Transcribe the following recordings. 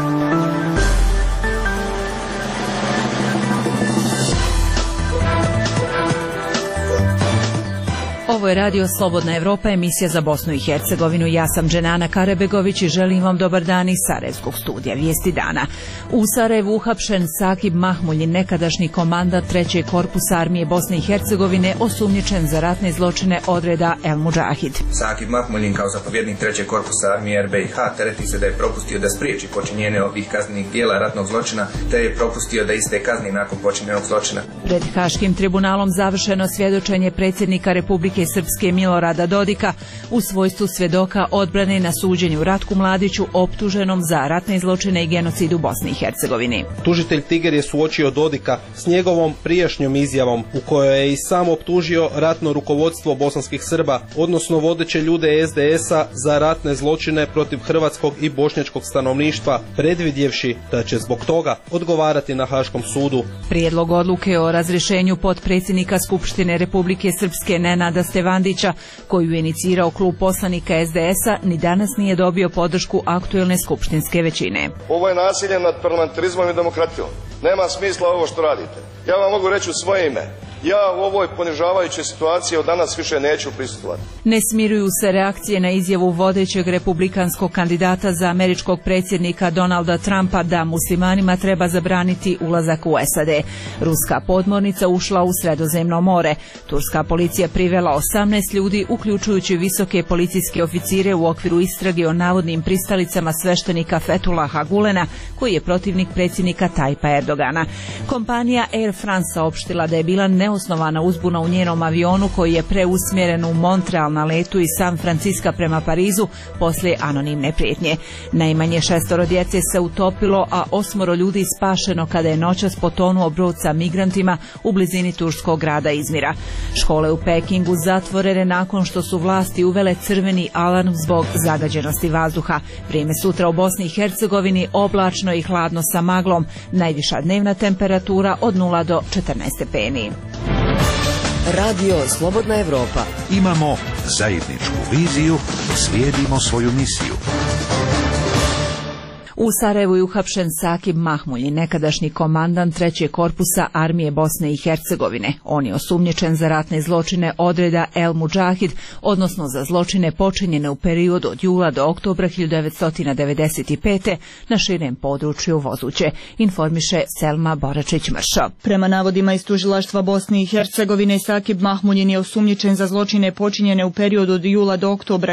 Ovo je Radio Slobodna Evropa, emisija za Bosnu i Hercegovinu. Ja sam Dženana Karabegović i želim vam dobar dan iz Sarajevskog studija. Vijesti dana. U Sarajevu uhapšen Sakib Mahmuljin, nekadašnji komandant 3. korpusa armije Bosne i Hercegovine, osumnjičen za ratne zločine odreda El Mudžahid. Sakib Mahmuljin kao zapovjednik 3. korpusa armije RBiH tereti se da je propustio da spriječi počinjenje ovih kaznenih dijela ratnog zločina, te je propustio da iste kazni nakon počinjenog zločina. Pred Haškim tribunalom završeno svjedočenje predsjednika Republike Srpske Milorada Dodika u svojstvu svjedoka odbrane na suđenju Ratku Mladiću, optuženom za ratne zločine i genocid u Bosni i Hercegovini. Tužitelj Tiger je suočio Dodika s njegovom prijašnjom izjavom u kojoj je i sam optužio ratno rukovodstvo bosanskih Srba, odnosno vodeće ljude SDS-a za ratne zločine protiv hrvatskog i bošnjačkog stanovništva, predvidjevši da će zbog toga odgovarati na Haškom sudu. Prijedlog odluke o razrješenju potpredsjednika Skupštine Republike Srpske Nenada Stevandića, koju je inicirao klub poslanika SDS-a, ni danas nije dobio podršku aktuelne skupštinske većine. Ovo je nasilje nad parlamentarizmom i demokratijom. Nema smisla ovo što radite. Ja vam mogu reći u svoje ime. Ja u ovoj ponižavajućoj situaciji od danas više neću prisustvovati. Ne smiruju se reakcije na izjavu vodećeg republikanskog kandidata za američkog predsjednika Donalda Trumpa da muslimanima treba zabraniti ulazak u SAD. Ruska podmornica ušla u Sredozemno more. Turska policija privela 18 ljudi, uključujući visoke policijske oficire u okviru istrage o navodnim pristalicama sveštenika Fethullaha Gulena, koji je protivnik predsjednika Tajpa Erdogana. Kompanija Air France saopštila da je bila neosnovana uzbuna u njenom avionu koji je preusmjeren u Montreal na letu iz San Francisca prema Parizu poslije anonimne prijetnje. Najmanje 6 djece se utopilo, a 8 ljudi spašeno kada je noćas potonuo brod sa migrantima u blizini turskog grada Izmira. Škole u Pekingu zatvorene nakon što su vlasti uvele crveni alarm zbog zagađenosti vazduha. Vrijeme sutra u Bosni i Hercegovini oblačno i hladno sa maglom. Najviša dnevna temperatura od 0 do 14 stepeni. Radio Slobodna Evropa. Imamo zajedničku viziju, slijedimo svoju misiju. U Sarajevu je uhapšen Sakib Mahmuljin, nekadašnji komandant 3. korpusa armije Bosne i Hercegovine. On je osumnjičen za ratne zločine odreda El Mudžahid, odnosno za zločine počinjene u periodu od jula do oktobra 1995. na širem području Vozuće, informiše Selma Boračić-Mršo. Prema navodima iz tužilaštva Bosne i Hercegovine, Sakib Mahmuljin je osumnjičen za zločine počinjene u periodu od jula do oktobra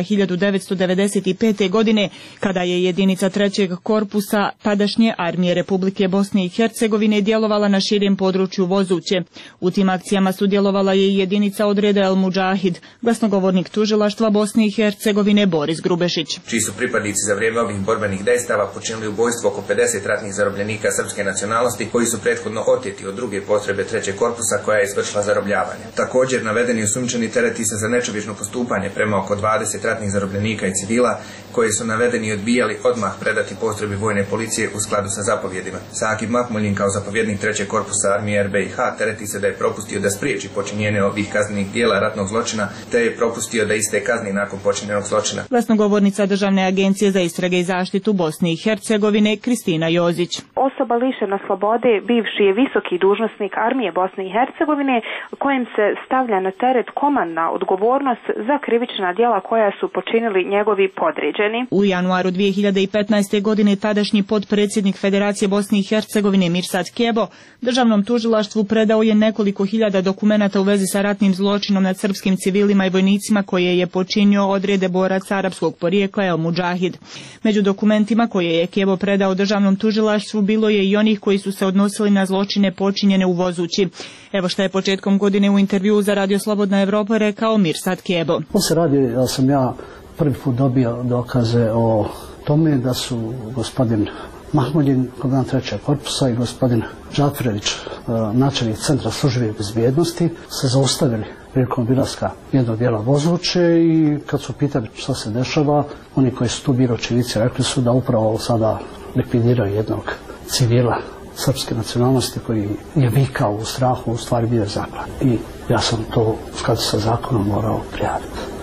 1995. godine, kada je jedinica 3. korpusa tadašnje armije Republike Bosne i Hercegovine djelovala na širem području Vozuće. U tim akcijama sudjelovala je i jedinica odreda El Mudžahid, glasnogovornik tužilaštva Bosne i Hercegovine Boris Grubešić. Čiji su pripadnici za vrijeme ovih borbenih dejstava počinili ubojstvo oko 50 ratnih zarobljenika srpske nacionalnosti koji su prethodno oteti od druge postrojbe 3. korpusa koja je izvršila zarobljavanje. Također navedeni osumnjičeni tereti se za nečovječno postupanje prema oko 20 ratnih zarobljenika i civila koji su navedeni i odbijali odmah predati postrojbi vojne policije u skladu sa zapovjedima. Sakib Mahmuljin kao zapovjednik 3. korpusa armije RBiH tereti se da je propustio da spriječi počinjenje ovih kaznenih dijela ratnog zločina, te je propustio da iste kazni nakon počinjenog zločina. Glasnogovornica Državne agencije za istrage i zaštitu Bosne i Hercegovine Kristina Jozić. Osoba lišena slobode bivši je visoki dužnosnik armije Bosne i Hercegovine kojem se stavlja na teret komandna odgovornost za krivična djela koja su počinili njegovi podređeni. U januaru 2015. godine tadašnji potpredsjednik Federacije Bosne i Hercegovine Mirsad Kebo državnom tužilaštvu predao je nekoliko hiljada dokumenata u vezi sa ratnim zločinom nad srpskim civilima i vojnicima koje je počinio odrede boraca arapskog porijekla El Mudžahid. Među dokumentima koje je Kebo predao državnom tužilaštvu bilo je i onih koji su se odnosili na zločine počinjene u Vozući. Evo šta je početkom godine u intervjuu za Radio Slobodna Evropa rekao Mirsad Kebo. On se radi da sam ja prvi put dobio dokaze o tome da su gospodin Mahmuljin, komandant 3. korpusa, i gospodin Džaferević, načelnik Centra službe bezbjednosti, se zaustavili prilikom obilaska jednog dijela Vozuće i kad su pitali što se dešava, oni koji su tu bili očevici rekli su da upravo sada likvidiraju jednog civila srpske nacionalnosti koji je vikao u strahu, u stvari bio zaklan. I ja sam to u skladu sa zakonom morao prijaviti.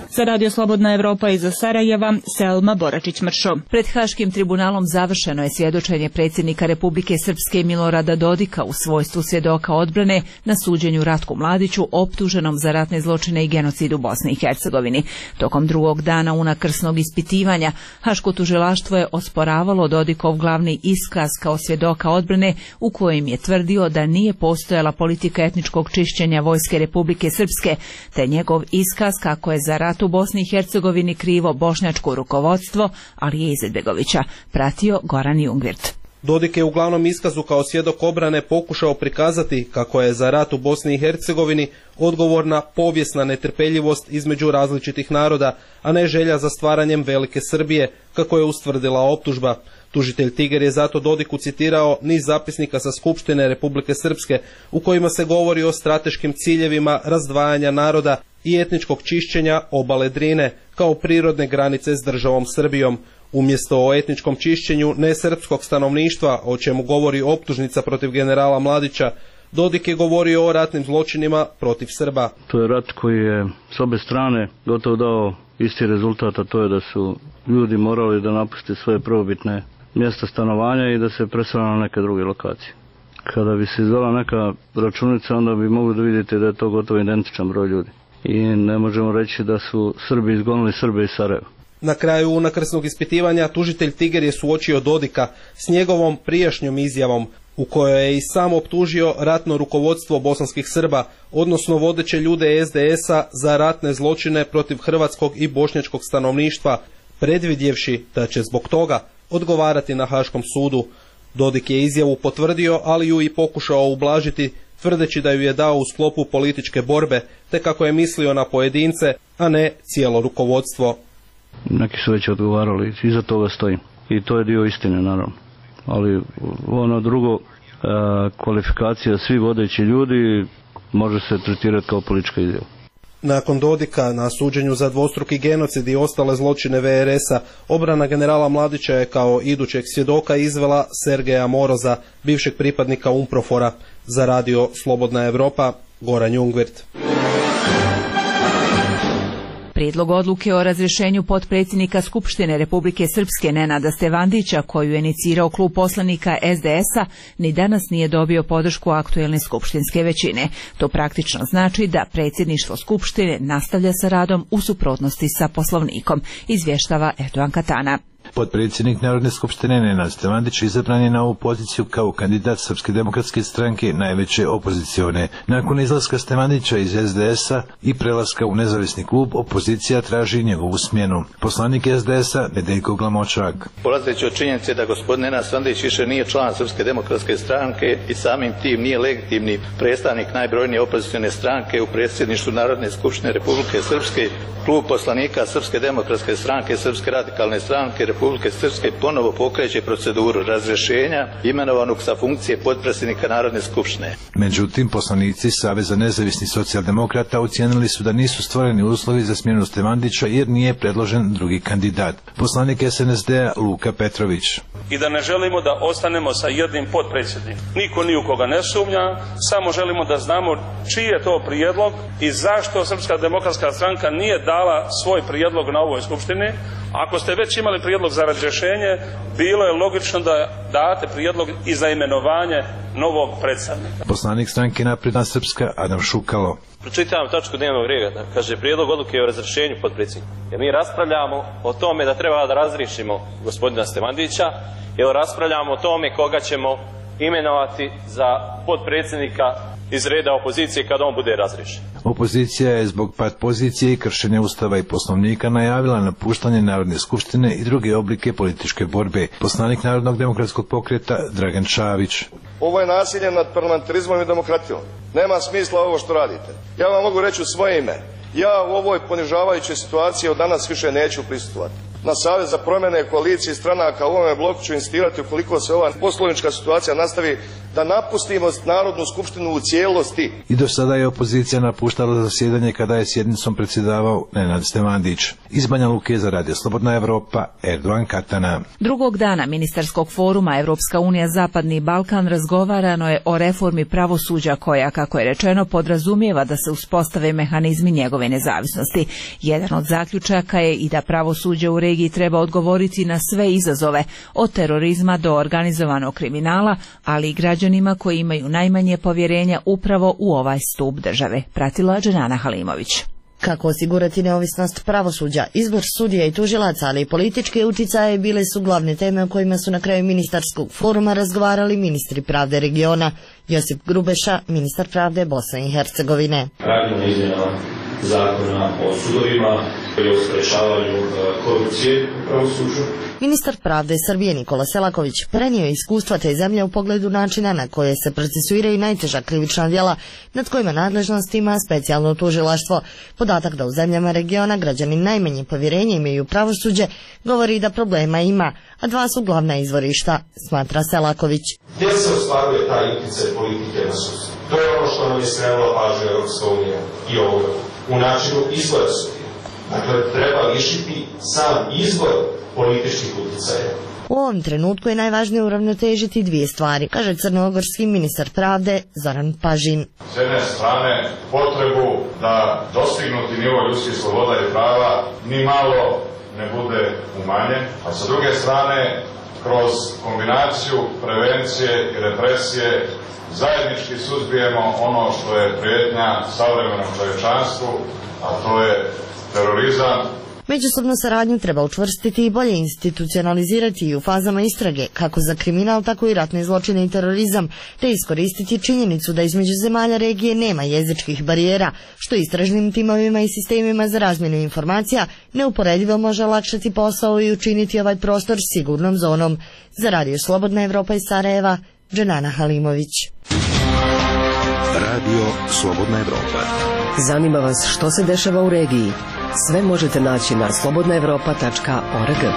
Za Radio Slobodna Evropa iz Sarajeva, Selma Boračić-Mršo. Pred Haškim tribunalom završeno je svjedočenje predsjednika Republike Srpske Milorada Dodika u svojstvu svjedoka odbrane na suđenju Ratku Mladiću, optuženom za ratne zločine i genocid u Bosni i Hercegovini. Tokom drugog dana unakrsnog ispitivanja Haško tužilaštvo je osporavalo Dodikov glavni iskaz kao svjedoka odbrane, u kojem je tvrdio da nije postojala politika etničkog čišćenja vojske Republike Srpske, te njegov iskaz kako je za rat u Bosni i Hercegovini krivo bošnjačko rukovodstvo, ali je Izetbegovića pratio Goran Jungwirth. Dodik je u glavnom iskazu kao svjedok obrane pokušao prikazati kako je za rat u Bosni i Hercegovini odgovorna povijesna netrpeljivost između različitih naroda, a ne želja za stvaranjem velike Srbije, kako je ustvrdila optužba. Tužitelj Tiger je zato Dodiku citirao niz zapisnika sa Skupštine Republike Srpske u kojima se govori o strateškim ciljevima razdvajanja naroda i etničkog čišćenja obale Drine kao prirodne granice s državom Srbijom. Umjesto o etničkom čišćenju nesrpskog stanovništva, o čemu govori optužnica protiv generala Mladića, Dodik je govorio o ratnim zločinima protiv Srba. To je rat koji je s obe strane gotovo dao isti rezultat, a to je da su ljudi morali da napuste svoje prvobitne mjesta stanovanja i da se presele na neke druge lokacije. Kada bi se izdala neka računica, onda bi mogli da vidite da je to gotovo identičan broj ljudi. I ne možemo reći da su Srbi izgonili Srbe iz Sarajeva. Na kraju unakrsnog ispitivanja tužitelj Tiger je suočio Dodika s njegovom prijašnjom izjavom u kojoj je i sam optužio ratno rukovodstvo bosanskih Srba, odnosno vodeće ljude SDS-a za ratne zločine protiv hrvatskog i bošnjačkog stanovništva, predvidjevši da će zbog toga odgovarati na Haškom sudu. Dodik je izjavu potvrdio, ali ju i pokušao ublažiti, tvrdeći da ju je dao u sklopu političke borbe, te kako je mislio na pojedince, a ne cijelo rukovodstvo. Neki su već odgovarali, iza toga stojim. I to je dio istine, naravno. Ali ono drugo, kvalifikacija svi vodeći ljudi može se tretirati kao politička izjava. Nakon Dodika na suđenju za dvostruki genocid i ostale zločine VRS-a, obrana generala Mladića je kao idućeg svjedoka izvela Sergeja Moroza, bivšeg pripadnika UNPROFOR-a. Za Radio Slobodna Evropa, Goran Jungwirth. Prijedlog odluke o razrješenju potpredsjednika Skupštine Republike Srpske Nenada Stevandića, koju je inicirao klub poslanika SDS-a, ni danas nije dobio podršku aktuelne skupštinske većine. To praktično znači da predsjedništvo Skupštine nastavlja sa radom u suprotnosti sa Poslovnikom, izvještava Erdogan Katana. Potpredsjednik Narodne skupštine Nenad Stevandić izabran je na ovu poziciju kao kandidat Srpske demokratske stranke, najveće opozicione. Nakon izlaska Stevandića iz SDS-a i prelaska u nezavisni klub, opozicija traži njegovu smjenu. Poslanik SDS-a Nedeljko Glamočak. Polazeći od činjenice da gospodin Nenad Stevandić više nije član Srpske demokratske stranke i samim tim nije legitimni predstavnik najbrojnije opozicione stranke u predsjedništvu Narodne skupštine Republike Srpske, klub poslanika Srpske demokratske stranke, Srpske radikalne stranke Republike Srpske ponovo pokreće proceduru razrješenja imenovanog sa funkcije potpredsjednika Narodne skupštine. Međutim, poslanici Saveza nezavisnih socijaldemokrata ocijenili su da nisu stvoreni uslovi za smjenu Stevandića jer nije predložen drugi kandidat. Poslanik SNSD-a Luka Petrović. I da ne želimo da ostanemo sa jednim potpredsjednikom. Niko ni u koga ne sumnja, samo želimo da znamo čiji je to prijedlog i zašto Srpska demokratska stranka nije dala svoj prijedlog na ovoj skupštini. Ako ste već imali prijedlog za razrješenje, bilo je logično da date prijedlog i za imenovanje novog predstavnika. Poslanik stranke Napredna Srpska Adam Šukalo. Pročitavam tačku dnevnog reda, kaže prijedlog odluke o razrješenju potpredsjednika. Jer mi raspravljamo o tome da treba da razriješimo gospodina Stevandića, jer raspravljamo o tome koga ćemo imenovati za potpredsjednika iz reda opozicije kada on bude razriješen. Opozicija je zbog pad pozicije i kršenja Ustava i Poslovnika najavila napuštanje Narodne skupštine i druge oblike političke borbe. Poslanik Narodnog demokratskog pokreta Dragan Čavić. Ovo je nasilje nad parlamentarizmom i demokratijom. Nema smisla ovo što radite. Ja vam mogu reći u svoje ime. Ja u ovoj ponižavajućoj situaciji od danas više neću prisustvovati. Na Savez za promjene koalicije stranaka u ovome bloku ću insistirati, ukoliko se ova poslovnička situacija nastavi, da napustimo Narodnu skupštinu u cijelosti. I do sada je opozicija napuštala zasjedanje kada je sjednicom predsjedavao Nenad Stevandić. Iz Banja Luke za Radio Slobodna Evropa, Erdogan Katana. Drugog dana ministarskog foruma Evropska unija Zapadni Balkan razgovarano je o reformi pravosuđa koja, kako je rečeno, podrazumijeva da se uspostave mehanizmi njegove nezavisnosti. Jedan od zaključaka je i da pravosuđe u regiji treba odgovoriti na sve izazove, od terorizma do organizovanog kriminala, ali i građanima koji imaju najmanje povjerenja upravo u ovaj stup države. Pratila Dženana Halimović. Kako osigurati neovisnost pravosuđa, izbor sudija i tužilaca, ali i političke uticaje bile su glavne teme o kojima su na kraju ministarskog foruma razgovarali ministri pravde regiona. Josip Grubeša, ministar pravde Bosne i Hercegovine. Radimo izmjenama zakona o sudovima i o sprečavanju korupcije u pravosuđu. Ministar pravde Srbije Nikola Selaković prenio je iskustva te zemlje u pogledu načina na koje se procesuiraju najteža krivična djela nad kojima nadležnost ima specijalno tužilaštvo. Podatak da u zemljama regiona građani najmanje povjerenje imaju u pravosuđe govori da problema ima, a dva su glavna izvorišta, smatra Selaković. Gdje se ostvaruje taj utjecaj politike na sudstvo? To je ono što nam je skrenula pažnju Europska unija i ovoga u načinu izbora sudija. Dakle, treba lišiti sam izbor političkih utjecaja. U ovom trenutku je najvažnije uravnotežiti dvije stvari, kaže crnogorski ministar pravde Zoran Pažin. S jedne strane potrebu da dostignuti nivo ljudskih sloboda i prava ni malo ne bude umanjen, a sa druge strane kroz kombinaciju prevencije i represije zajednički suzbijemo ono što je prijetnja savremenom čovječanstvu, a to je terorizam. Međusobnu saradnju treba učvrstiti i bolje institucionalizirati i u fazama istrage, kako za kriminal, tako i ratne zločine i terorizam, te iskoristiti činjenicu da između zemalja regije nema jezičkih barijera, što istražnim timovima i sistemima za razmjenu informacija neuporedivo može olakšati posao i učiniti ovaj prostor sigurnom zonom. Za Radio Slobodna Evropa iz Sarajeva, Dženana Halimović. Radio Slobodna Evropa. Zanima vas što se dešava u regiji? Sve možete naći na slobodnaevropa.org.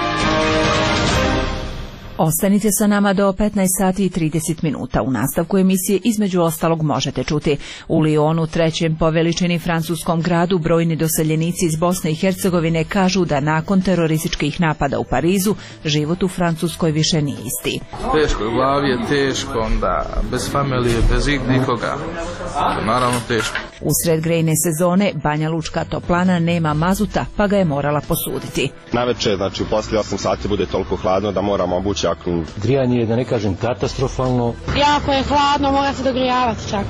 Ostanite sa nama do 15 sati i 30 minuta. U nastavku emisije između ostalog možete čuti: u Lionu, trećem po veličini francuskom gradu, brojni doseljenici iz Bosne i Hercegovine kažu da nakon terorističkih napada u Parizu život u Francuskoj više nije isti. Teško, u glavi je teško, onda bez familije, bez nikoga, naravno teško. Usred grejne sezone Banja Lučka toplana nema mazuta, pa ga je morala posuditi. Naveče, znači poslije 8 sati bude toliko hladno da moramo obući jaknu. Grijanje je, da ne kažem, katastrofalno. Jako je hladno, mora se dogrijavati čak.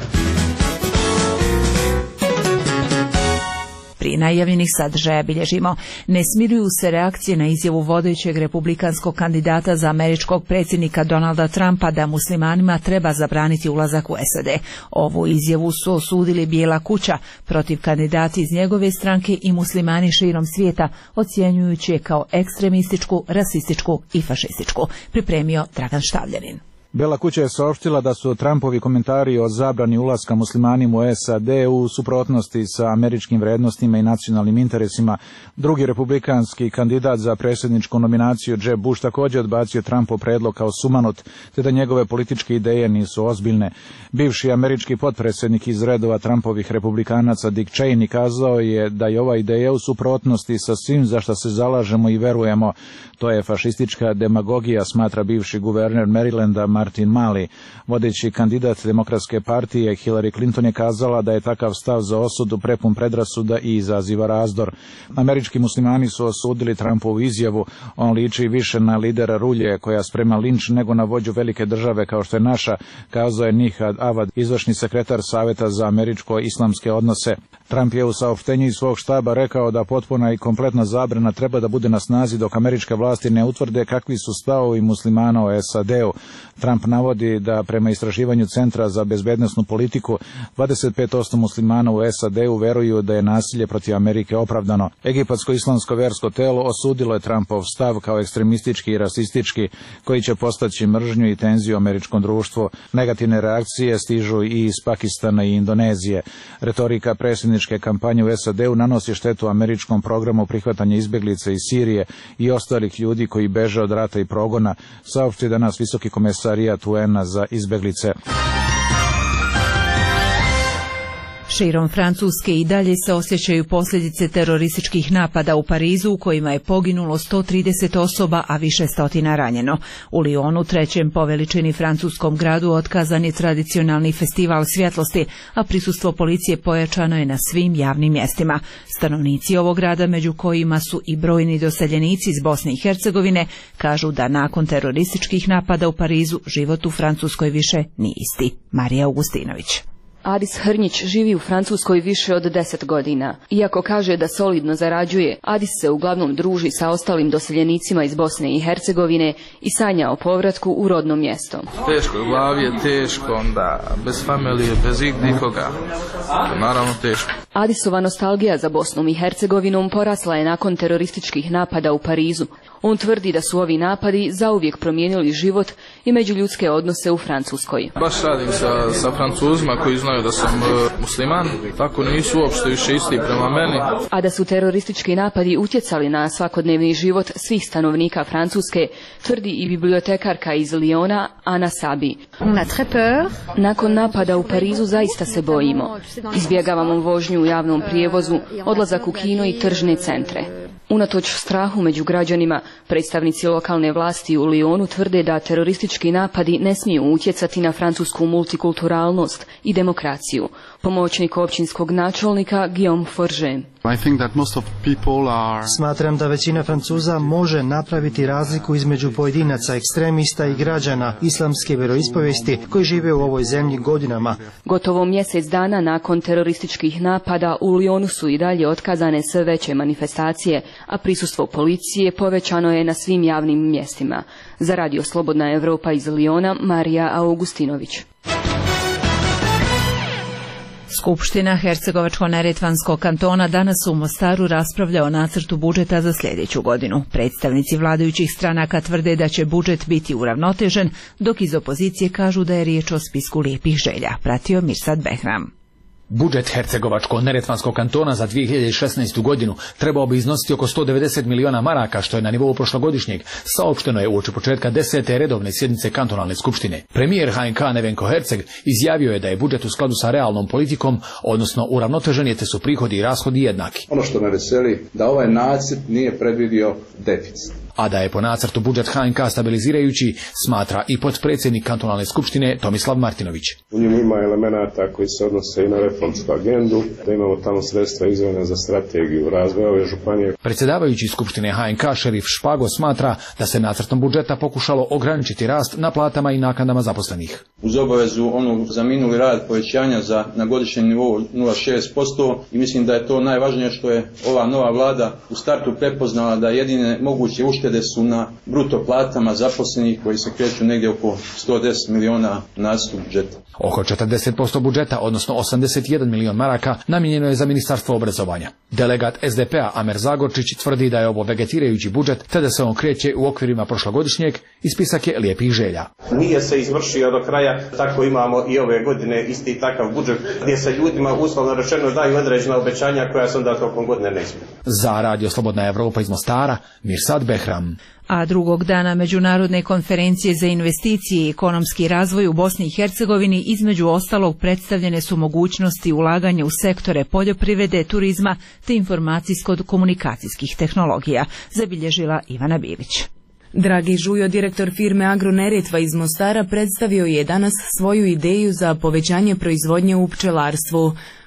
Prije najavljenih sadržaja bilježimo: ne smiruju se reakcije na izjavu vodećeg republikanskog kandidata za američkog predsjednika Donalda Trumpa da muslimanima treba zabraniti ulazak u SAD. Ovu izjavu su osudili Bijela kuća, protiv kandidati iz njegove stranke i muslimani širom svijeta, ocjenjujući je kao ekstremističku, rasističku i fašističku. Pripremio Dragan Štavljanin. Bijela kuća je saopštila da su Trumpovi komentari o zabrani ulaska muslimanima u SAD u suprotnosti sa američkim vrednostima i nacionalnim interesima. Drugi republikanski kandidat za predsjedničku nominaciju, Jeb Bush, također odbacio Trumpov predlog kao sumanut, te da njegove političke ideje nisu ozbiljne. Bivši američki potpredsjednik iz redova Trumpovih republikanaca Dick Cheney kazao je da je ova ideja u suprotnosti sa svim za što se zalažemo i verujemo. To je fašistička demagogija, smatra bivši guverner Marylanda Martin Malley. Vodeći kandidat Demokratske partije Hillary Clinton je kazala da je takav stav za osudu prepun predrasuda i izaziva razdor. Američki muslimani su osudili Trumpovu izjavu. On liči više na lidera rulje koja sprema linč nego na vođu velike države kao što je naša, kazao je Nihad Avad, izvršni sekretar Saveta za američko-islamske odnose. Trump je u saopštenju iz svog štaba rekao da potpuna i kompletna zabrana treba da bude na snazi dok američke vlasti ne utvrde kakvi su stavovi muslimana o SAD-u. Trump Trump navodi da prema istraživanju Centra za bezbednosnu politiku 25% muslimana u SAD-u veruju da je nasilje protiv Amerike opravdano. Egipatsko-islamsko versko telo osudilo je Trumpov stav kao ekstremistički i rasistički, koji će postaći mržnju i tenziju u američkom društvu. Negativne reakcije stižu i iz Pakistana i Indonezije. Retorika predsjedničke kampanje u SAD-u nanosi štetu američkom programu prihvatanja izbjeglica iz Sirije i ostalih ljudi koji beže od rata i progona, saopšti danas Visoki komesarijat UN-a za izbjeglice. Širom Francuske i dalje se osjećaju posljedice terorističkih napada u Parizu u kojima je poginulo 130 osoba, a više stotina ranjeno. U Lyonu, trećem po veličini francuskom gradu, otkazan je tradicionalni festival svjetlosti, a prisustvo policije pojačano je na svim javnim mjestima. Stanovnici ovog grada, među kojima su i brojni doseljenici iz Bosne i Hercegovine, kažu da nakon terorističkih napada u Parizu život u Francuskoj više nije isti. Marija Augustinović. Adis Hrnjić živi u Francuskoj više od 10 godina. Iako kaže da solidno zarađuje, Adis se uglavnom druži sa ostalim doseljenicima iz Bosne i Hercegovine i sanja o povratku u rodno mjesto. Teško, u glavi je teško, onda bez familije, bez nikoga, naravno teško. Adisova nostalgija za Bosnom i Hercegovinom porasla je nakon terorističkih napada u Parizu. On tvrdi da su ovi napadi zauvijek promijenili život i međuljudske odnose u Francuskoj. Baš radim sa Francuzima koji znaju da sam musliman, tako nisu uopšte više isti prema meni. A da su teroristički napadi utjecali na svakodnevni život svih stanovnika Francuske, tvrdi i bibliotekarka iz Lyona, Ana Sabi. Nakon napada u Parizu zaista se bojimo. Izbjegavamo vožnju u javnom prijevozu, odlazak u kino i tržne centre. Unatoč strahu među građanima, predstavnici lokalne vlasti u Lyonu tvrde da teroristički napadi ne smiju utjecati na francusku multikulturalnost i demokraciju. Pomoćnik općinskog načelnika Guillaume Forget. Smatram da većina Francuza može napraviti razliku između pojedinaca, ekstremista i građana islamske vjeroispovijesti koji žive u ovoj zemlji godinama. Gotovo mjesec dana nakon terorističkih napada u Lyonu su i dalje otkazane sve veće manifestacije, a prisustvo policije povećano je na svim javnim mjestima. Za Radio Slobodna Evropa iz Lyona, Marija Augustinović. Skupština Hercegovačko-neretvanskog kantona danas u Mostaru raspravlja o nacrtu budžeta za sljedeću godinu. Predstavnici vladajućih stranaka tvrde da će budžet biti uravnotežen, dok iz opozicije kažu da je riječ o spisku lijepih želja. Pratio Mirsad Behram. Budžet Hercegovačko-neretvanskog kantona za 2016. godinu trebao bi iznositi oko 190 miliona maraka, što je na nivou prošlogodišnjeg, saopšteno je uoči početka 10. redovne sjednice kantonalne skupštine. Premijer HNK Nevenko Herceg izjavio je da je budžet u skladu sa realnom politikom, odnosno uravnotežen je te su prihodi i rashodi jednaki. Ono što me veseli da ovaj nacrt nije predvidio deficit. A da je po nacrtu budžet HNK stabilizirajući, smatra i potpredsjednik kantonalne skupštine Tomislav Martinović. U njemu ima elemenata koji se odnose i na reformsku agendu, da imamo tamo sredstva izdvojena za strategiju razvoja ove županije. Predsjedavajući skupštine HNK Šerif Špago smatra da se nacrtom budžeta pokušalo ograničiti rast na platama i naknadama zaposlenih. Uz obavezu onog za minuli rad povećanja na godišnjem nivou 0,6% i mislim da je to najvažnije što je ova nova vlada u startu prepoznala da jedine moguće uštede su na bruto platama zaposlenih koji se kreću negdje oko 110 miliona nacrtu budžeta. Oko 40% budžeta, odnosno 81 milion maraka, namijenjeno je za ministarstvo obrazovanja. Delegat SDP-a Amer Zagorčić tvrdi da je ovo vegetirajući budžet, te da se on kreće u okvirima prošlogodišnjeg i spisak je lijepih želja. Nije se izvršio do kraja, tako imamo i ove godine isti takav budžet gdje se ljudima uslovno rečeno daju određena obećanja koja se onda tokom godine ne ispune. Za Radio Slobodna Evropa iz Mostara, Mirsad Behram. A drugog dana Međunarodne konferencije za investicije i ekonomski razvoj u Bosni i Hercegovini između ostalog predstavljene su mogućnosti ulaganja u sektore poljoprivrede, turizma te informacijsko-komunikacijskih tehnologija, zabilježila Ivana Bilić. Dragi Žujo, direktor firme Agroneretva iz Mostara, predstavio je danas svoju ideju za povećanje proizvodnje u pčelarstvu.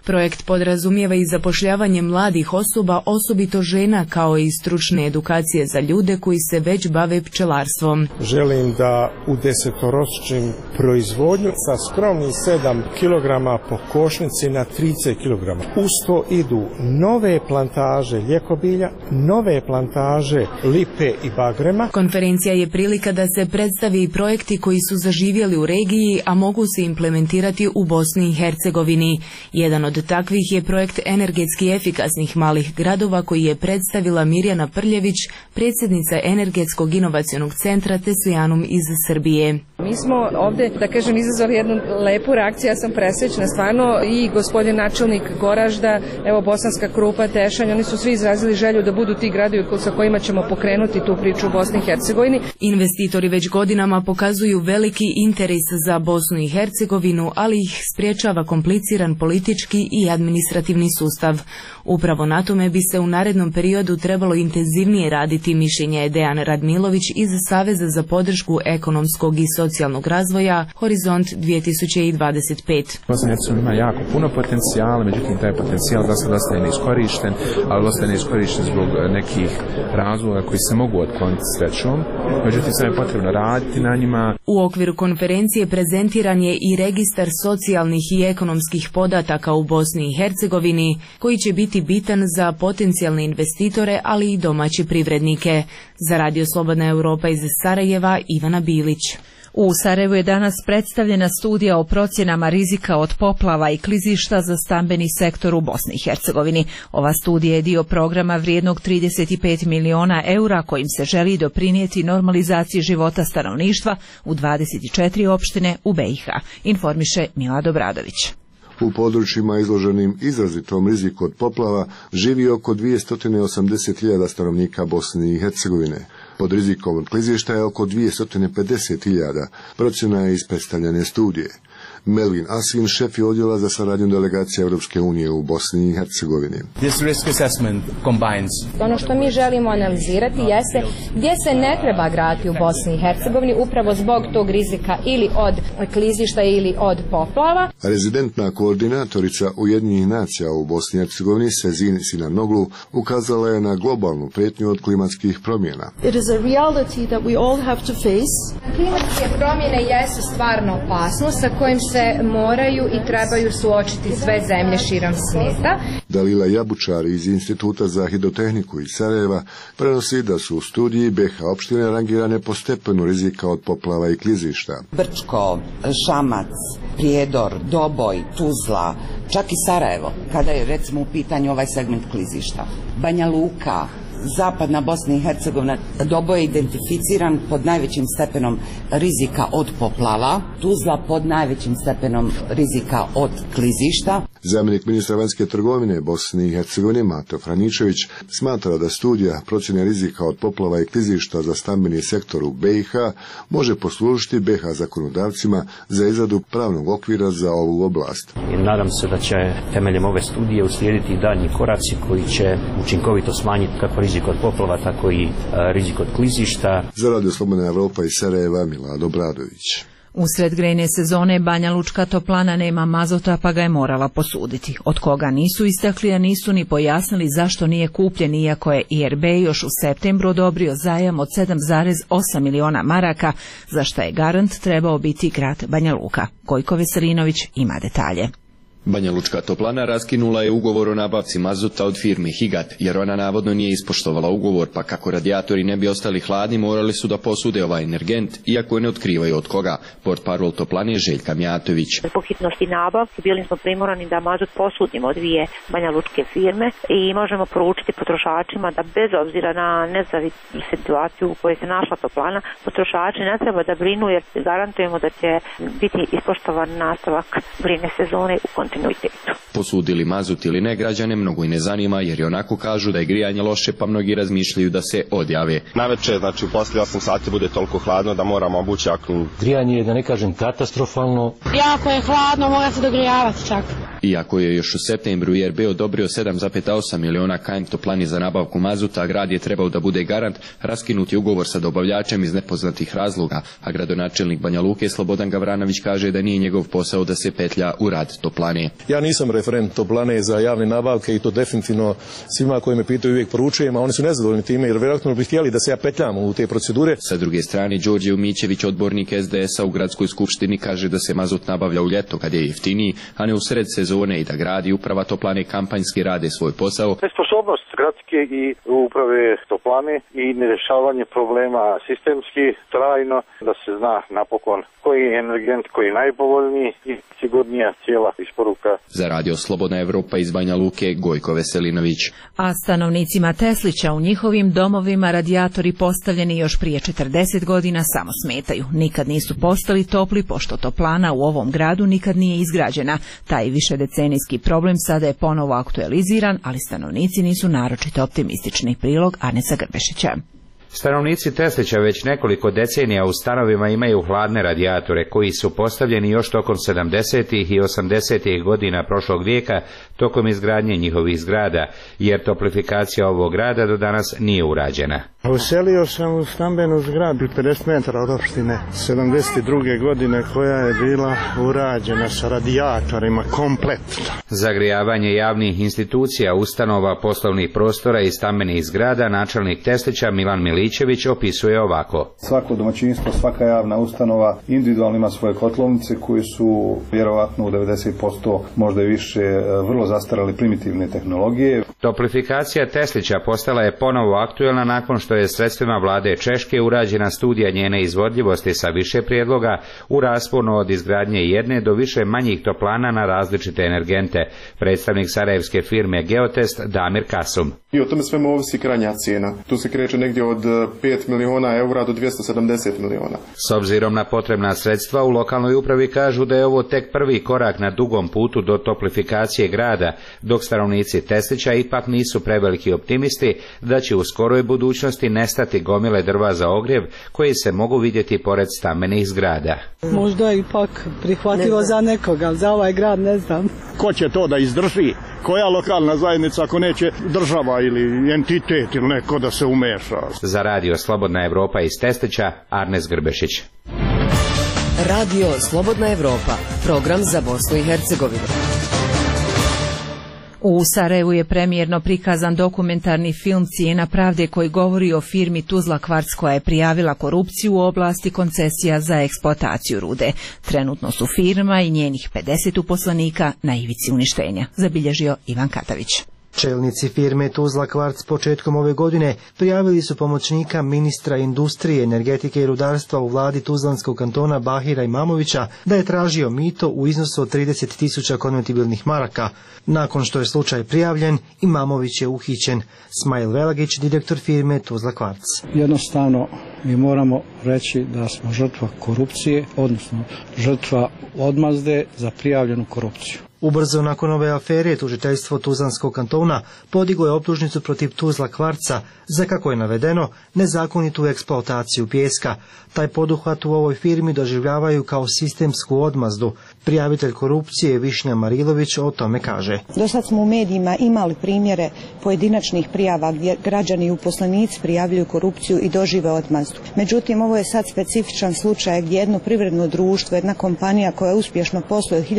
Projekt podrazumijeva i zapošljavanje mladih osoba, osobito žena, kao i stručne edukacije za ljude koji se već bave pčelarstvom. Želim da udesetoročim proizvodnju sa skromnih 7 kg po košnici na 30 kg. Uz to idu nove plantaže ljekobilja, nove plantaže lipe i bagrema. Konferencija je prilika da se predstavi i projekti koji su zaživjeli u regiji, a mogu se implementirati u Bosni i Hercegovini. Jedan od takvih je projekt energetski efikasnih malih gradova koji je predstavila Mirjana Prljević, predsjednica Energetskog inovacionog centra Teslijanum iz Srbije. Mi smo ovdje, da kažem, izazvali jednu lepu reakciju, ja sam presrećna stvarno, i gospodin načelnik Goražda, evo Bosanska Krupa, Tešanj, oni su svi izrazili želju da budu ti gradovi sa kojima ćemo pokrenuti tu priču u Bosni i Hercegovini. Investitori već godinama pokazuju veliki interes za Bosnu i Hercegovinu, ali ih spriječava kompliciran politički i administrativni sustav. Upravo na tome bi se u narednom periodu trebalo intenzivnije raditi, mišljenje je Dejan Radmilović iz Saveza za podršku ekonomskog i socijalnog razvoja Horizont 2025. Bosna i Hercegovina ima jako puno potencijala, međutim taj potencijal za sad ostaje neiskorišten, ali ostaje neiskorišten zbog nekih razloga koji se mogu otkloniti srećom, međutim sad je potrebno raditi na njima. U okviru konferencije prezentiran je i registar socijalnih i ekonomskih podataka u Bosni i Hercegovini, koji će biti bitan za potencijalne investitore, ali i domaće privrednike. Za Radio Slobodna Europa iz Sarajeva, Ivana Bilić. U Sarajevu je danas predstavljena studija o procjenama rizika od poplava i klizišta za stambeni sektor u Bosni i Hercegovini. Ova studija je dio programa vrijednog 35 miliona eura kojim se želi doprinijeti normalizaciji života stanovništva u 24 opštine u BiH, informiše Milad Obradović. U područjima izloženim izrazitom riziku od poplava živi oko 280.000 stanovnika Bosne i Hercegovine. Pod rizikom od klizišta je oko 250.000, procjena je iz predstavljene studije. Melvin Asin, šef je odjela za saradnju delegacije Europske unije u Bosni i Hercegovini. Ono što mi želimo analizirati jeste gdje se ne treba graditi u Bosni i Hercegovini upravo zbog tog rizika ili od klizišta ili od poplava. Rezidentna koordinatorica Ujedinjenih nacija u Bosni i Hercegovini Sezin Sinanoglu ukazala je na globalnu prijetnju od klimatskih promjena. Klimatske promjene jesu stvarno opasnost sa kojim se moraju i trebaju suočiti sve zemlje širom svijeta. Dalila Jabučar iz Instituta za hidrotehniku iz Sarajeva prenosi da su u studiji BiH opštine rangirane po stepenu rizika od poplava i klizišta. Brčko, Šamac, Prijedor, Doboj, Tuzla, čak i Sarajevo, kada je recimo u pitanju ovaj segment klizišta. Banja Luka, Zapadna Bosna i Hercegovina, Doboj je identificiran pod najvećim stepenom rizika od poplava, Tuzla pod najvećim stepenom rizika od klizišta. Zamjenik ministra vanjske trgovine Bosne i Hercegovine Mato Franičević smatra da studija procjene rizika od poplava i klizišta za stambeni sektor u BiH može poslužiti BiH zakonodavcima za izradu pravnog okvira za ovu oblast. I nadam se da će temeljem ove studije uslijediti i daljnji koraci koji će učinkovito smanjiti kako rizik od poplava, tako i rizik od klizišta. Za Radio Slobodna Europa iz Sarajeva, Milad Obradović. Usred grejne sezone Banja Lučka toplana nema mazota pa ga je morala posuditi. Od koga nisu istakli, a nisu ni pojasnili zašto nije kupljen, iako je IRB još u septembru odobrio zajam od 7,8 miliona maraka, za šta je garant trebao biti grad Banja Luka. Gojko Veselinović ima detalje. Banja Lučka toplana raskinula je ugovor o nabavci mazuta od firme Higat, jer ona navodno nije ispoštovala ugovor, pa kako radijatori ne bi ostali hladni, morali su da posude ovaj energent, iako ne otkrivaju od koga. Portparol toplane Željka Mjatović. Po hitnosti nabavki bili smo primorani da mazut posudimo od dvije banja lučke firme i možemo poručiti potrošačima da bez obzira na nezavisnu situaciju u kojoj se našla toplana, potrošači ne treba da brinu, jer garantujemo da će biti ispoštovan nastavak grejne sezone u kontinuitetu. Posudili mazut ili ne, građane mnogo i ne zanima, jer i onako kažu da je grijanje loše, pa mnogi razmišljaju da se odjave. Naveče, znači poslije 8 sati bude toliko hladno da moramo obući jaknu. Grijanje je, da ne kažem, katastrofalno. Jako je hladno, mora se dogrijavati čak. Iako je još u septembru IRB odobrio 7,8 miliona km toplani za nabavku mazuta, grad je trebao da bude garant, raskinut je ugovor sa dobavljačem iz nepoznatih razloga, a gradonačelnik Banja Luke Slobodan Gavranović kaže da nije njegov posao da se petlja u rad toplane. Ja nisam referent toplane za javne nabavke i to definitivno svima koji me pitaju uvijek poručujem, a oni su nezadovoljni time jer vjerojatno bi htjeli da se ja petljam u te procedure. Sa druge strane, Đorđe Umićević, odbornik SDS-a u gradskoj skupštini, kaže da se mazut nabavlja u ljeto kad je jeftiniji, a ne u sred sezone i da grad i uprava toplane kampanjski rade svoj posao. Nesposobnost gradske i uprave toplane i nerješavanje problema sistemski, trajno, da se zna napokon koji je energent koji je najpovoljniji i sigurnija cijela isporuka. Za Radio Slobodna Evropa iz Banja Luke, Gojko Veselinović. A stanovnicima Teslića u njihovim domovima radijatori postavljeni još prije 40 godina samo smetaju. Nikad nisu postali topli pošto toplana u ovom gradu nikad nije izgrađena. Taj višedecenijski problem sada je ponovo aktualiziran, ali stanovnici nisu naročito optimistični. Prilog Aneca Grbešića. Stanovnici Teslića već nekoliko decenija u stanovima imaju hladne radijatore koji su postavljeni još tokom 70. i 80. godina prošlog vijeka tokom izgradnje njihovih zgrada, jer toplifikacija ovog grada do danas nije urađena. Uselio sam u stambenu zgradu 50 metara od opštine 72. godine koja je bila urađena sa radijatorima kompletno. Zagrijavanje javnih institucija, ustanova, poslovnih prostora i stambenih zgrada načelnik Teslića Milan Milićević opisuje ovako. Svako domaćinstvo, svaka javna ustanova individualno ima svoje kotlovnice koji su vjerovatno u 90% možda i više vrlo zastarale primitivne tehnologije. Toplifikacija Teslića postala je ponovo aktuelna nakon što je sredstvima vlade Češke urađena studija njene izvodljivosti sa više prijedloga u rasponu od izgradnje jedne do više manjih toplana na različite energente. Predstavnik sarajevske firme Geotest Damir Kasum. I o tome svemu ovisi krajnja cijena. Tu se kreće negdje od 5 miliona eura do 270 miliona. S obzirom na potrebna sredstva u lokalnoj upravi kažu da je ovo tek prvi korak na dugom putu do toplifikacije grada, dok stanovnici Teslića ipak nisu preveliki optimisti da će u skoroj budućnosti nestati gomile drva za ogrjev koji se mogu vidjeti pored stambenih zgrada. Možda ipak prihvatljivo za nekoga, za ovaj grad ne znam. Ko će to da izdrži? Koja lokalna zajednica ako neće država ili entitet ili neko da se umeša? Za Radio Slobodna Evropa iz Teslića, Arnes Grbešić. Radio Slobodna Evropa, program za Bosnu i Hercegovinu. U Sarajevu je premijerno prikazan dokumentarni film Cijena pravde koji govori o firmi Tuzla Kvarc koja je prijavila korupciju u oblasti koncesija za eksploataciju rude. Trenutno su firma i njenih 50 uposlenika na ivici uništenja, zabilježio Ivan Katavić. Čelnici firme Tuzla Kvarc početkom ove godine prijavili su pomoćnika ministra industrije, energetike i rudarstva u vladi Tuzlanskog kantona Bahira Imamovića da je tražio mito u iznosu od 30.000 konvertibilnih maraka. Nakon što je slučaj prijavljen, Imamović je uhićen. Smajl Velagić, direktor firme Tuzla Kvarc. Jednostavno mi moramo reći da smo žrtva korupcije, odnosno žrtva odmazde za prijavljenu korupciju. Ubrzo nakon ove afere tužiteljstvo Tuzlanskog kantona podiglo je optužnicu protiv Tuzla Kvarca za, kako je navedeno, nezakonitu eksploataciju pijeska. Taj poduhvat u ovoj firmi doživljavaju kao sistemsku odmazdu. Prijavitelj korupcije Višnja Marilović o tome kaže. Do sad smo u medijima imali primjere pojedinačnih prijava gdje građani i uposlenici prijavljuju korupciju i dožive odmazdu. Međutim, ovo je sad specifičan slučaj gdje jedno privredno društvo, jedna kompanija koja uspješno posluje od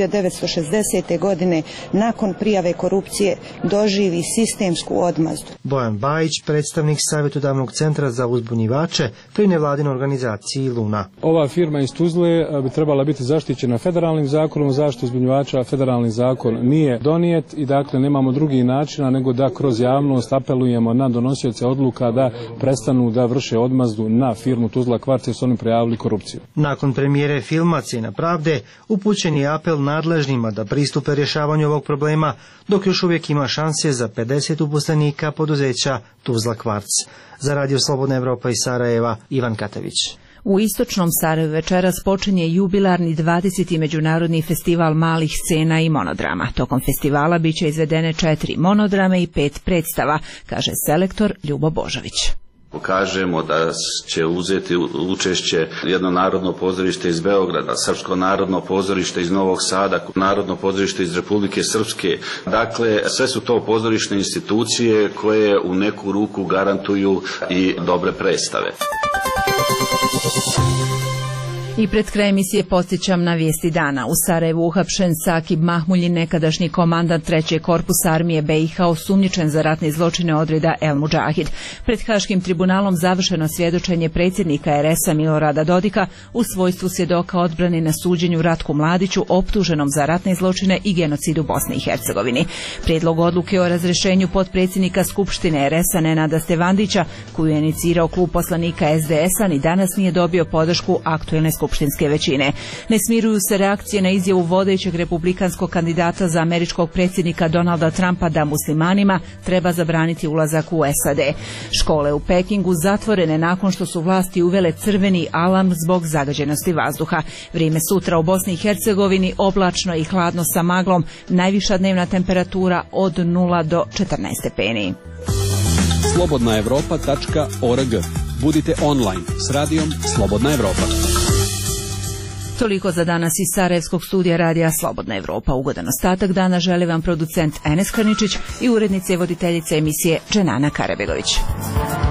1960. godine nakon prijave korupcije doživi sistemsku odmazdu. Bojan Bajić, predstavnik savjetodavnog centra za uzbunjivače pri nevladinoj organizaciji Luna. Ova firma iz Tuzle bi trebala biti zaštićena federalnim zakonom o zaštiti uzbunjivača. Federalni zakon nije donijet i dakle nemamo drugi načina nego da kroz javnost apelujemo na donosioce odluka da prestanu da vrše odmazdu na firmu Tuzla Kvarc jer su oni prijavili korupciju. Nakon premijere filma Cijena pravde upućen je apel nadležnima da pristupe rješavanju ovog problema, dok još uvijek ima šanse za 50 uposlenika poduzeća Tuzla Kvarc. Za Radio Slobodna Evropa iz Sarajeva, Ivan Katavić. U istočnom Sarajevu večeras počinje jubilarni 20. međunarodni festival malih scena i monodrama. Tokom festivala biće izvedene 4 monodrame i 5 predstava, kaže selektor Ljubo Božović. Kažemo da će uzeti učešće jedno narodno pozorište iz Beograda, Srpsko narodno pozorište iz Novog Sada, Narodno pozorište iz Republike Srpske. Dakle, sve su to pozorišne institucije koje u neku ruku garantuju i dobre predstave. I pred kraj emisije podsjećam na vijesti dana. U Sarajevu uhapšen Sakib Mahmuljin, nekadašnji komandant 3. korpusa armije BiH, osumnjičen za ratne zločine odreda El Mudžahid. Pred Haškim tribunalom završeno svjedočenje predsjednika RS-a Milorada Dodika u svojstvu svjedoka odbrane na suđenju Ratku Mladiću, optuženom za ratne zločine i genocid u Bosni i Hercegovini. Prijedlog odluke o razrješenju potpredsjednika Skupštine RS-a Nenada Stevandića, koju je inicirao klub poslanika SDS-a, ni danas nije dobio podršku aktuelne skupštinske većine. Ne smiruju se reakcije na izjavu vodećeg republikanskog kandidata za američkog predsjednika Donalda Trumpa da muslimanima treba zabraniti ulazak u SAD. Škole u Pekingu zatvorene nakon što su vlasti uvele crveni alarm zbog zagađenosti vazduha. Vrijeme sutra u Bosni i Hercegovini oblačno i hladno sa maglom, najviša dnevna temperatura od 0 do 14 stepeni. slobodnaevropa.org. Budite online s radijom Slobodna Evropa. Toliko za danas iz Sarajevskog studija radija Slobodna Evropa. Ugodan ostatak dana želi vam producent Enes Krničić i urednica i voditeljica emisije Dženana Karabegović.